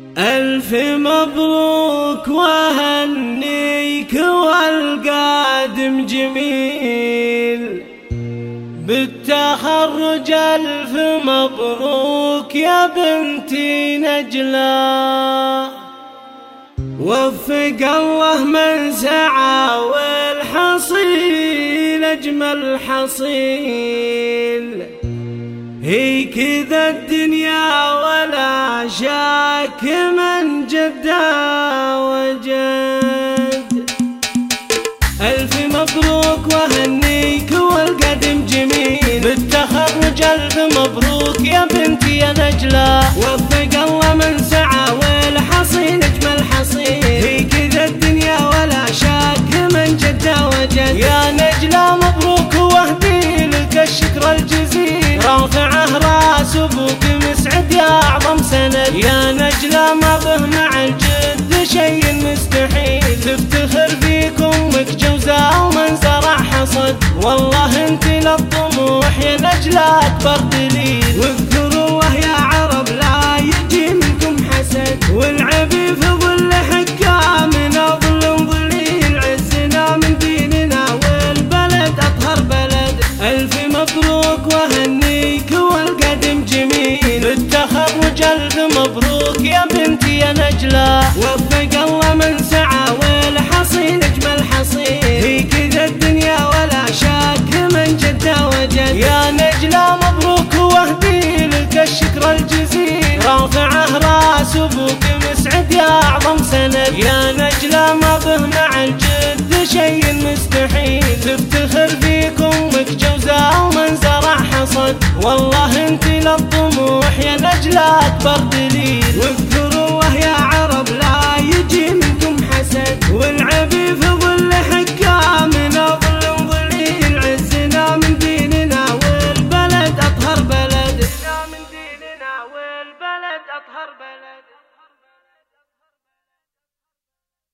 ألف مبروك وهنيك والقادم جميل بالتخرج. ألف مبروك يا بنتي نجلة، وفق الله من سعى والحصيل أجمل حصيل. هي كذا الدنيا ولا شاك من جدها وجد. ألف مبروك وهنيك والقدم جميل بالتخرج. ألف مبروك يا بنتي يا نجلة، وفق الله من سعى والحصيل أجمل حصيل. هي كذا الدنيا ولا شاك من جدها وجد. يا نجلة مبروك واهدي لك الشكر الجزيل، رافعه راس ابوك مسعد يا اعظم سند. يا نجلة ما به مع الجد شيء مستحيل، تفتخر فيك امك جوزاء ومن زرع حصد. والله انت للطموح يا نجلة اكبر دليل، واذكروه يا عرب لا يجي منكم حسد. والعبيد في ظل حكامنا ظل ظليل، عزنا من ديننا والبلد اطهر بلد. ألف مبروك وهنيك والقدم جميل بالتخرج. ألف مبروك يا بنتي يا نجلة، وفق الله من سعى والحصيل أجمل حصيل. هي كذا الدنيا ولا شاك من جدها وجد. يا نجلة مبروك واهدي لك الشكر الجزيل، رافعه راس ابوك مسعد يا اعظم سند. يا نجلة ما به مع الجد شيء مستحيل، تفتخر فيك امك جوزاء ومن زرع حصد. والله انت للطموح يا نجلة اكبر دليل.